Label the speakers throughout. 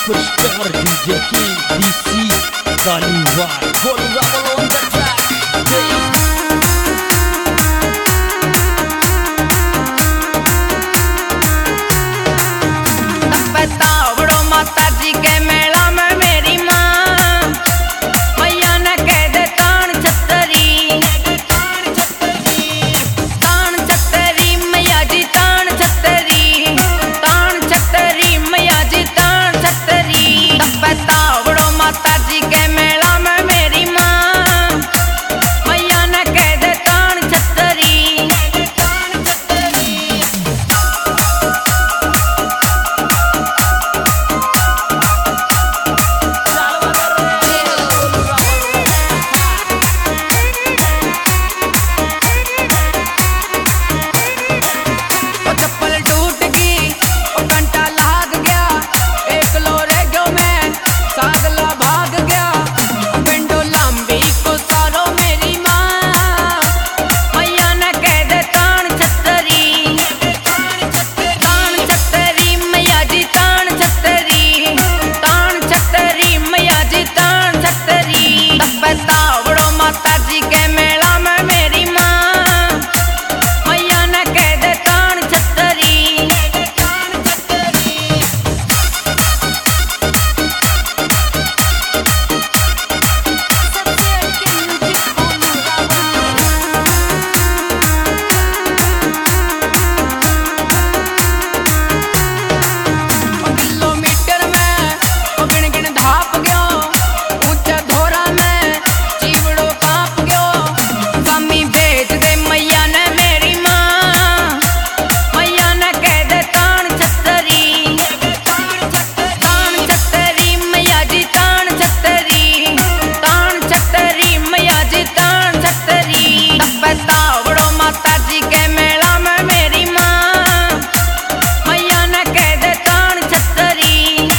Speaker 1: Superstar DJ King DC Kaliwar Golga on the track.
Speaker 2: बतावड़ो माता जी के मेला में मेरी माँ मैया ने कह दे तान छतरी मैया जी तान छतरी मैया जी तान छतरी। बतावड़ो माता जी के मेला में मेरी माँ मैया ने कह दे तान छतरी। बतावड़ो माता जी के मेला में मेरी माँ मैया ने कह दे तान छतरी। किलोमीटर में गिन गिन धाप गयो ऊंचे धोरा में जीवड़ो कांप गयो। स्वामी भेज दे मैया ने मेरी माँ मैया ने कह दे तान छतरी मैया जी तान छतरी मैया जी तान छतरी। बतावड़ो माता जी के मेला में मेरी माँ मैया ने कह दे तान छतरी।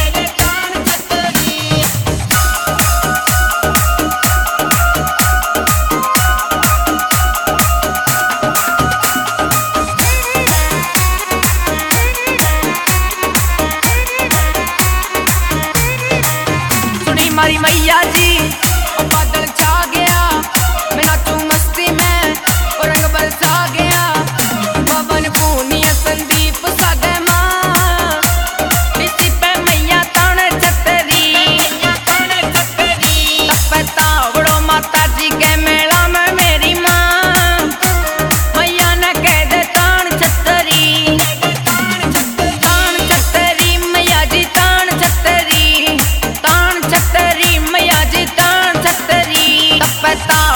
Speaker 2: सुनी मारी मैया जी ओ बादल छा गया मैं नाचू मस्ती में और रंग बरसा गया। पवन पूनिया संदीप सागे माँ इसी पे मैया तान छतरी। बतावड़ो माता जी के मेला में मेरी माँ मैया ने कह दे तान छतरी मैया जी तान छतरी मैया जी तान छतरी।